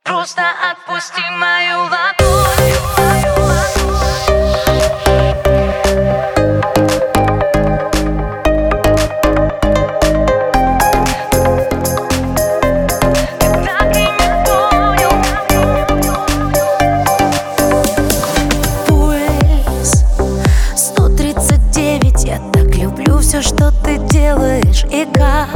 Просто отпусти мою ладонь. Я так люблю все, что ты делаешь и как.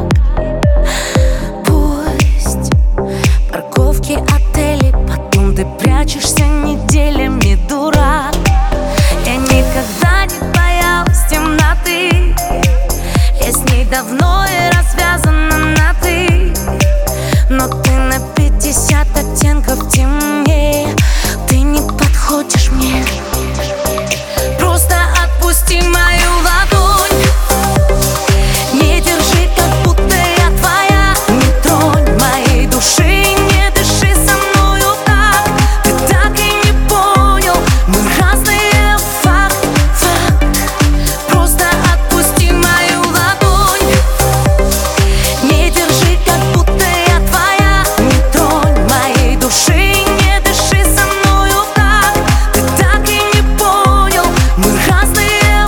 Пусть парковки, отели, потом ты прячешься неделями, дурак. Я никогда не боялась темноты. Я с ней давно и развязана на ты. Но ты на 50 оттенков темнее. Ты не подходишь мне. Просто отпусти мою ладонь. Не держи, как будто я твоя. Не тронь моей души, не дыши со мною так. Ты так и не понял, мы разные, факт, факт. Просто отпусти мою ладонь. Не держи, как будто я твоя. Не тронь моей души, не дыши со мною так. Ты так и не понял, мы разные.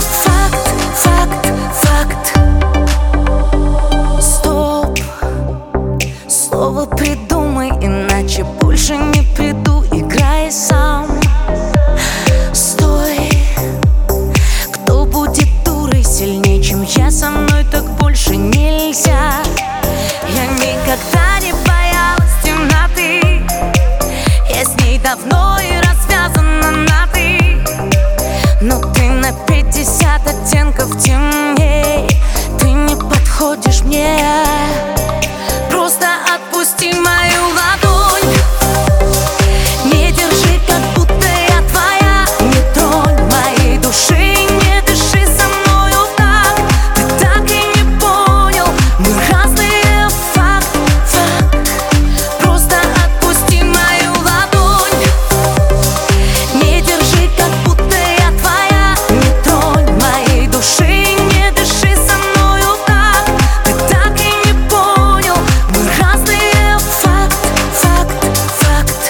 Слово придумай, иначе больше не приду. Играй сам. Стой. Кто будет дурой сильнее, чем я? Со мной так больше нельзя. Я никогда не боялась темноты. Я с ней давно и развязана на ты. Но ты на 50 оттенков темней. Ты не подходишь мне. Просто отпусти мою ладонь. Не держи, как будто я твоя. Не тронь моей души, не дыши со мною так. Ты так и не понял, мы разные, факт, факт. Просто отпусти мою ладонь. Не держи, как будто я твоя. Не тронь моей души, не дыши со мною так. Ты так и не понял, мы разные, факт, факт, факт.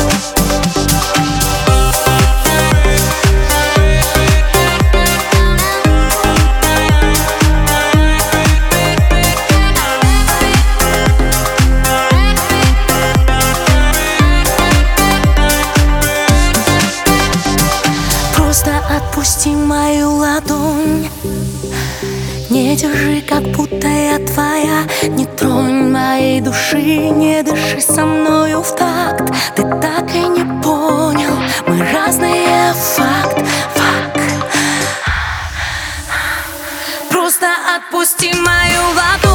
Просто отпусти мою ладонь. Не держи, как будто я твоя. Не тронь моей души, не дыши со мною в такт. Ты так и не понял, мы разные, факт, факт. Просто отпусти мою ладонь.